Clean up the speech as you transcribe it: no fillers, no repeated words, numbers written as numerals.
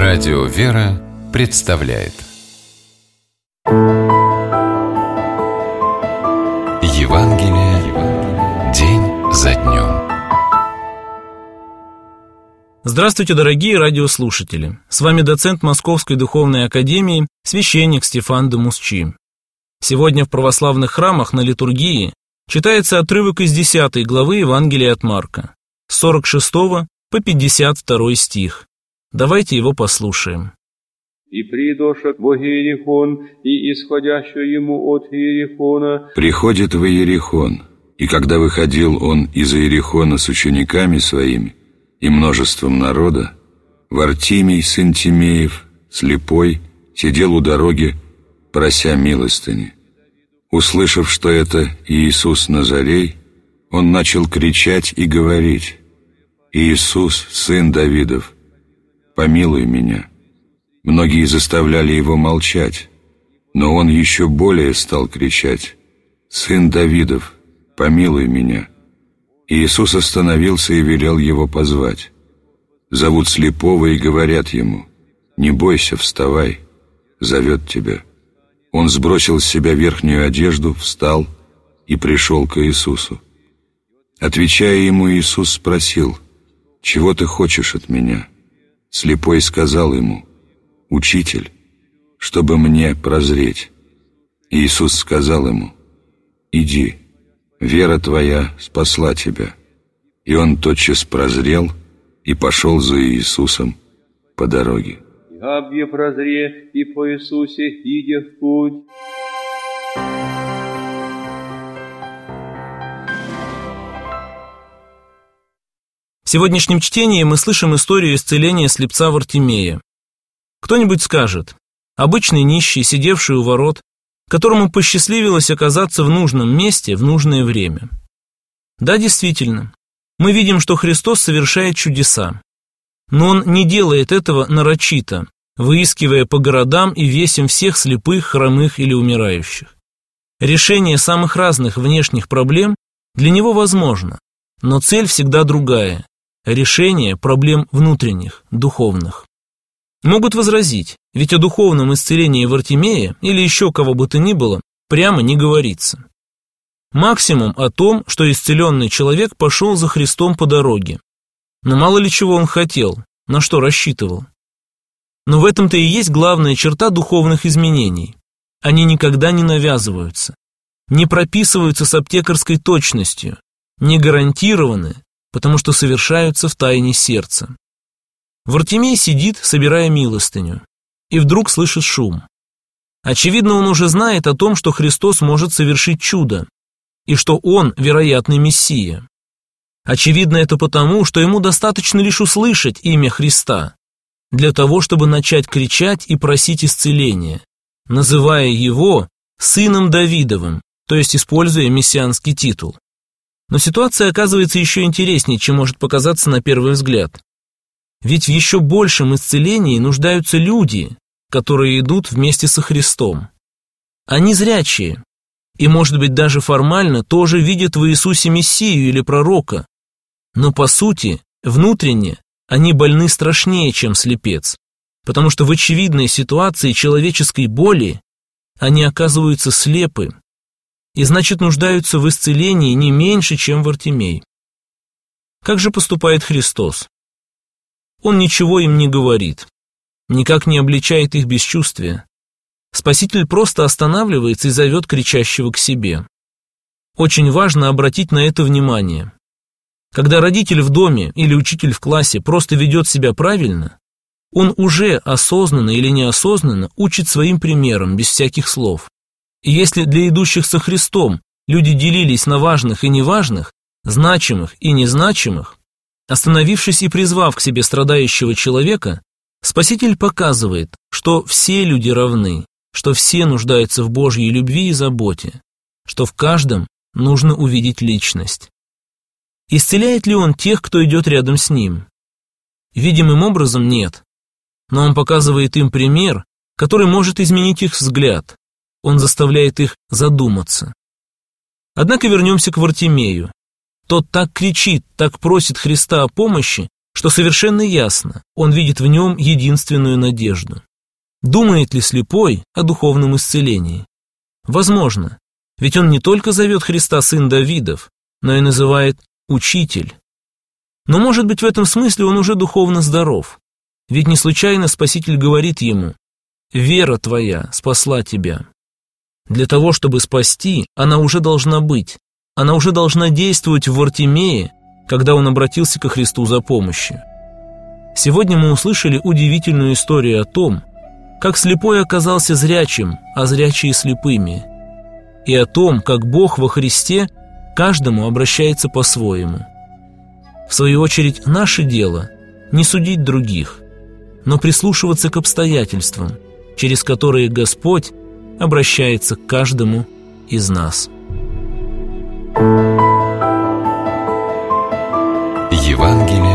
Радио «Вера» представляет Евангелие день за днем. Здравствуйте, дорогие радиослушатели! С вами доцент Московской Духовной Академии, священник Стефан де Мусчи. Сегодня в православных храмах на литургии читается отрывок из 10 главы Евангелия от Марка, с 46 по 52 стих. Давайте его послушаем. «И придошек в Иерихон, и исходящую ему от Иерихона...» Приходит в Иерихон, и когда выходил он из Иерихона с учениками своими и множеством народа, Вартимий, сын Тимеев, слепой, сидел у дороги, прося милостыни. Услышав, что это Иисус Назарей, он начал кричать и говорить: «Иисус, сын Давидов, помилуй меня». Многие заставляли его молчать, но он еще более стал кричать: «Сын Давидов, помилуй меня». Иисус остановился и велел его позвать. Зовут слепого и говорят ему: «Не бойся, вставай, зовет тебя». Он сбросил с себя верхнюю одежду, встал и пришел к Иисусу. Отвечая ему, Иисус спросил: «Чего ты хочешь от меня?» Слепой сказал ему: «Учитель, чтобы мне прозреть». Иисус сказал ему: «Иди, вера твоя спасла тебя». И он тотчас прозрел и пошел за Иисусом по дороге. «Ябье прозре, и по Иисусе иде в путь». В сегодняшнем чтении мы слышим историю исцеления слепца Вартимея. Кто-нибудь скажет: обычный нищий, сидевший у ворот, которому посчастливилось оказаться в нужном месте в нужное время. Да, действительно, мы видим, что Христос совершает чудеса. Но Он не делает этого нарочито, выискивая по городам и весям всех слепых, хромых или умирающих. Решение самых разных внешних проблем для Него возможно, но цель всегда другая – решение проблем внутренних, духовных. Могут возразить, ведь о духовном исцелении Вартимея или еще кого бы то ни было прямо не говорится. Максимум о том, что исцеленный человек пошел за Христом по дороге. Но мало ли чего он хотел, на что рассчитывал. Но в этом-то и есть главная черта духовных изменений. Они никогда не навязываются, не прописываются с аптекарской точностью, не гарантированы, потому что совершаются в тайне сердца. Вартимей сидит, собирая милостыню, и вдруг слышит шум. Очевидно, он уже знает о том, что Христос может совершить чудо, и что Он, вероятный Мессия. Очевидно это потому, что ему достаточно лишь услышать имя Христа, для того, чтобы начать кричать и просить исцеления, называя Его Сыном Давидовым, то есть используя мессианский титул. Но ситуация оказывается еще интереснее, чем может показаться на первый взгляд. Ведь в еще большем исцелении нуждаются люди, которые идут вместе со Христом. Они зрячие, и, может быть, даже формально тоже видят в Иисусе Мессию или пророка, но по сути, внутренне, они больны страшнее, чем слепец, потому что в очевидной ситуации человеческой боли они оказываются слепы, и значит нуждаются в исцелении не меньше, чем Вартимей. Как же поступает Христос? Он ничего им не говорит, никак не обличает их бесчувствие. Спаситель просто останавливается и зовет кричащего к себе. Очень важно обратить на это внимание. Когда родитель в доме или учитель в классе просто ведет себя правильно, он уже осознанно или неосознанно учит своим примером, без всяких слов. И если для идущих со Христом люди делились на важных и неважных, значимых и незначимых, остановившись и призвав к себе страдающего человека, Спаситель показывает, что все люди равны, что все нуждаются в Божьей любви и заботе, что в каждом нужно увидеть личность. Исцеляет ли Он тех, кто идет рядом с Ним? Видимым образом нет, но Он показывает им пример, который может изменить их взгляд. Он заставляет их задуматься. Однако вернемся к Вартимею. Тот так кричит, так просит Христа о помощи, что совершенно ясно, он видит в нем единственную надежду. Думает ли слепой о духовном исцелении? Возможно, ведь он не только зовет Христа сын Давидов, но и называет «учитель». Но, может быть, в этом смысле он уже духовно здоров, ведь не случайно Спаситель говорит ему: «Вера твоя спасла тебя». Для того, чтобы спасти, она уже должна быть, она уже должна действовать в Вартимее, когда он обратился ко Христу за помощью. Сегодня мы услышали удивительную историю о том, как слепой оказался зрячим, а зрячие слепыми, и о том, как Бог во Христе каждому обращается по-своему. В свою очередь, наше дело – не судить других, но прислушиваться к обстоятельствам, через которые Господь обращается к каждому из нас. Евангелие